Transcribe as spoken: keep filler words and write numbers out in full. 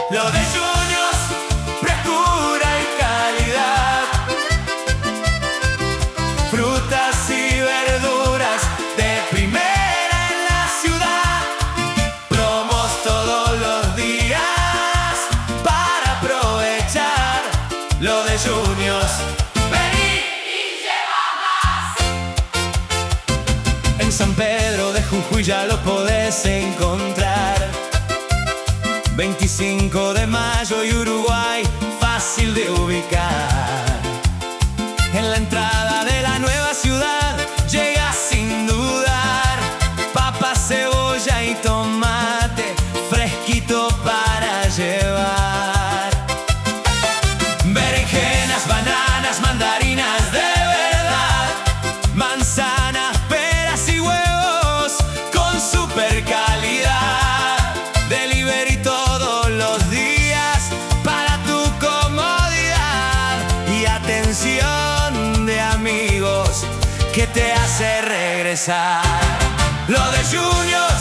Lo de Juniors, frescura y calidad. Frutas y verduras de primera en la ciudad. Promos todos los días para aprovechar. Lo de Juniors. Vení y lleva más. En San Pedro de Jujuy ya lo podés encontrar. veinticinco de mayo y Uruguay, fácil de ubicar. En la entrada de la nueva ciudad llega sin dudar. Papa, cebolla y tomate, fresquito para llevar. Berenjenas, bananas, mandarinas de verdad. Manzanas, peras y huevos con super calidad. Delivery todos los días para tu comodidad. Y atención de amigos que te hace regresar. Lo de Juniors.